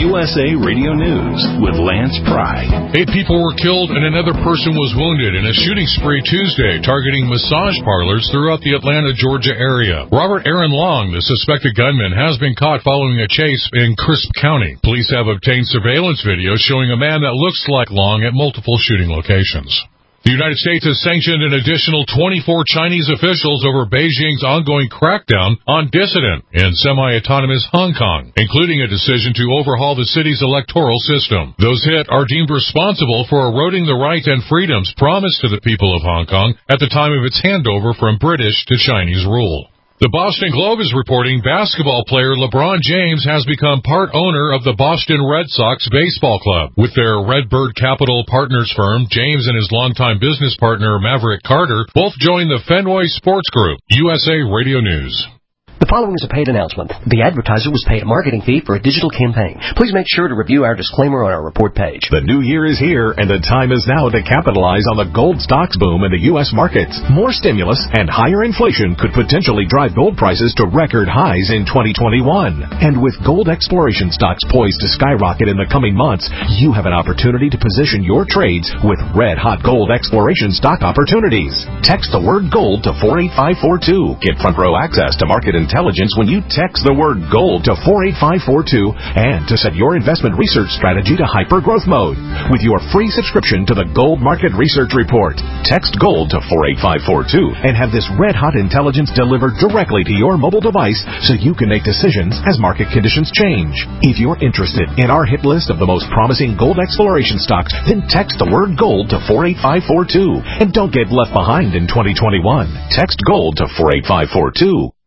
USA Radio News with Lance Pry. 8 people were killed and another person was wounded in a shooting spree Tuesday targeting massage parlors throughout the Atlanta, Georgia area. Robert Aaron Long, the suspected gunman, has been caught following a chase in Crisp County. Police have obtained surveillance video showing a man that looks like Long at multiple shooting locations. The United States has sanctioned an additional 24 Chinese officials over Beijing's ongoing crackdown on dissident in semi-autonomous Hong Kong, including a decision to overhaul the city's electoral system. Those hit are deemed responsible for eroding the rights and freedoms promised to the people of Hong Kong at the time of its handover from British to Chinese rule. The Boston Globe is reporting basketball player LeBron James has become part owner of the Boston Red Sox baseball club. With their Redbird Capital Partners firm, James and his longtime business partner Maverick Carter both joined the Fenway Sports Group. USA Radio News. The following is a paid announcement. The advertiser was paid a marketing fee for a digital campaign. Please make sure to review our disclaimer on our report page. The new year is here, and the time is now to capitalize on the gold stocks boom in the U.S. markets. More stimulus and higher inflation could potentially drive gold prices to record highs in 2021. And with gold exploration stocks poised to skyrocket in the coming months, you have an opportunity to position your trades with red-hot gold exploration stock opportunities. Text the word GOLD to 48542. Get front-row access to market intelligence when you text the word GOLD to 48542 and to set your investment research strategy to hyper-growth mode. With your free subscription to the Gold Market Research Report, text GOLD to 48542 and have this red-hot intelligence delivered directly to your mobile device so you can make decisions as market conditions change. If you're interested in our hit list of the most promising gold exploration stocks, then text the word GOLD to 48542 and don't get left behind in 2021. Text GOLD to 48542.